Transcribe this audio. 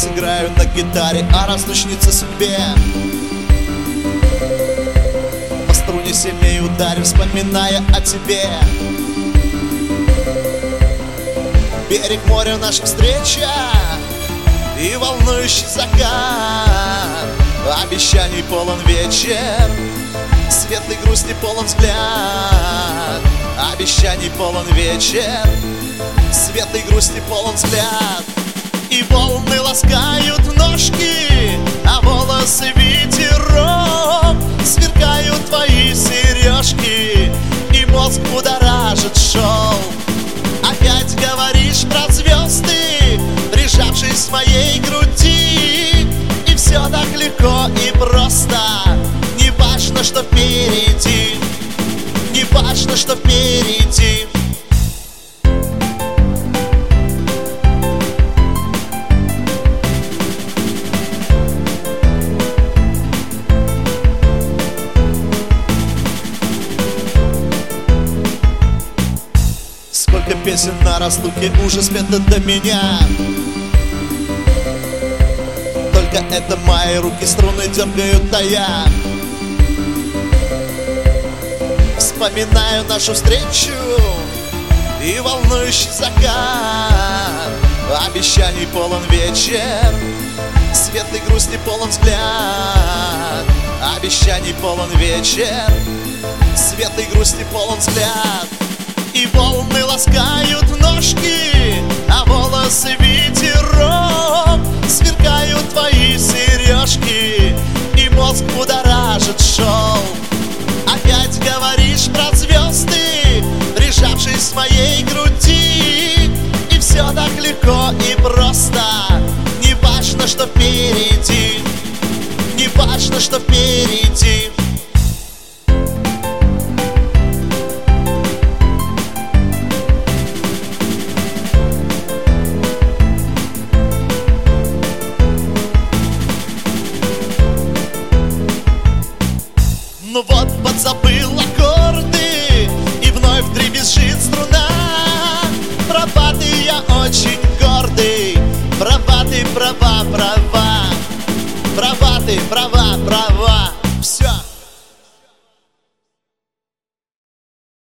сыграю на гитаре о разлучнице судьбе. По струне сильнее ударю, вспоминая о тебе. Берег моря, наша встреча и волнующий закат. Обещаний полон вечер, светлой грусти полон взгляд. Обещаний полон вечер, светлой грусти полон взгляд. И волны ласкают ножки, а волосы ветерок. Сверкают твои сережки, и мозг будоражит шел. Опять говоришь про звезды, прижавшись к моей груди. И все так легко и просто. Не важно, что впереди, не важно, что впереди. Сколько песен на разлуке уже спето до меня. Только это мои руки струны дергают, а я вспоминаю нашу встречу и волнующий закат. Обещаний полон вечер, светлой грусти полон взгляд. Обещаний полон вечер, светлой грусти полон взгляд. И волны ласкают ножки, а волосы ветерок. Сверкают твои сережки, и мозг будоражит шел. Опять говоришь про звезды, прижавшись к моей груди. И все так легко и просто. Не важно, что впереди, не важно, что впереди. Ну вот подзабыл аккорды, и вновь дребезжит струна. Про баты я очень